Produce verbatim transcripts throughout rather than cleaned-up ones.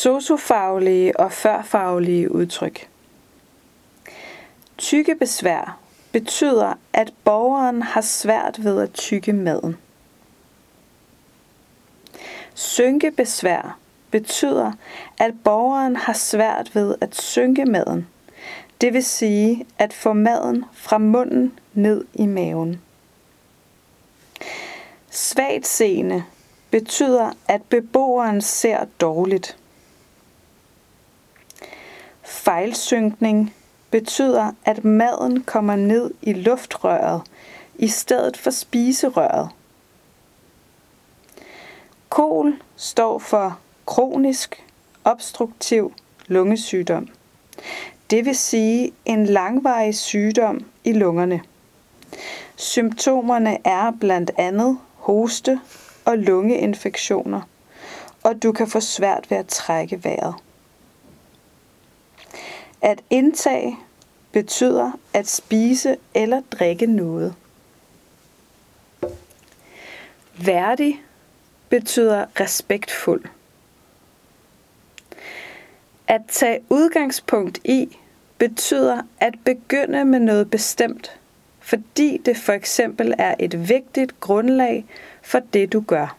Sociofaglige og førfaglige udtryk. Tykkebesvær betyder, at borgeren har svært ved at tygge maden. Synkebesvær betyder, at borgeren har svært ved at synke maden, det vil sige at få maden fra munden ned i maven. Svagtseende betyder, at beboeren ser dårligt. Fejlsynkning betyder, at maden kommer ned i luftrøret i stedet for spiserøret. KOL står for kronisk obstruktiv lungesygdom. Det vil sige en langvarig sygdom i lungerne. Symptomerne er blandt andet hoste og lungeinfektioner, og du kan få svært ved at trække vejret. At indtage betyder at spise eller drikke noget. Værdig betyder respektfuld. At tage udgangspunkt i betyder at begynde med noget bestemt, fordi det for eksempel er et vigtigt grundlag for det, du gør.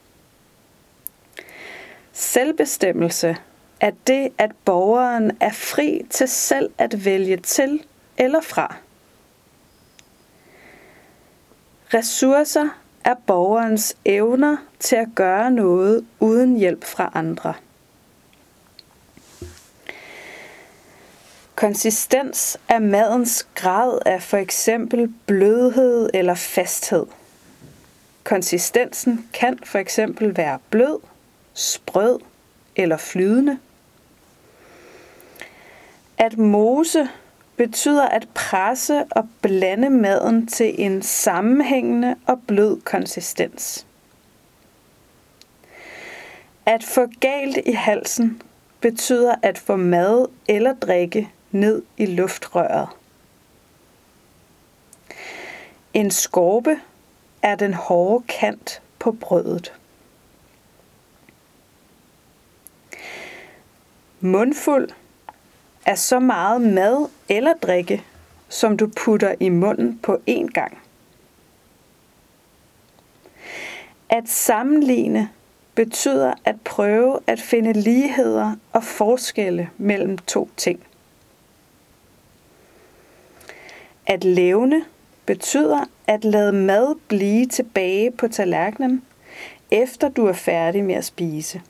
Selvbestemmelse er det, at borgeren er fri til selv at vælge til eller fra. Ressourcer er borgerens evner til at gøre noget uden hjælp fra andre. Konsistens er madens grad af for eksempel blødhed eller fasthed. Konsistensen kan for eksempel være blød, sprød eller flydende. At mose betyder at presse og blande maden til en sammenhængende og blød konsistens. At få galt i halsen betyder at få mad eller drikke ned i luftrøret. En skorpe er den hårde kant på brødet. Mundfuld er så meget mad eller drikke, som du putter i munden på én gang. At sammenligne betyder at prøve at finde ligheder og forskelle mellem to ting. At levne betyder at lade mad blive tilbage på tallerkenen, efter du er færdig med at spise.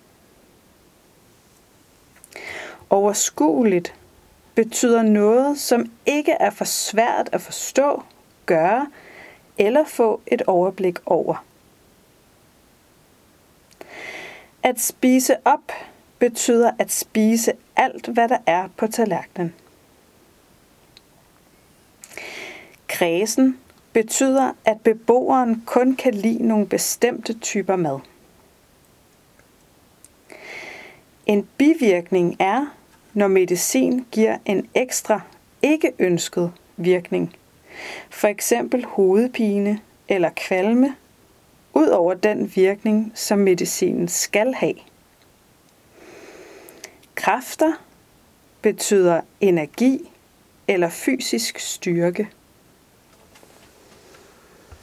Overskueligt betyder noget, som ikke er for svært at forstå, gøre eller få et overblik over. At spise op betyder at spise alt, hvad der er på tallerkenen. Kræsen betyder, at beboeren kun kan lide nogle bestemte typer mad. En bivirkning er, når medicin giver en ekstra ikke ønsket virkning, for eksempel hovedpine eller kvalme, ud over den virkning, som medicinen skal have. Kræfter betyder energi eller fysisk styrke.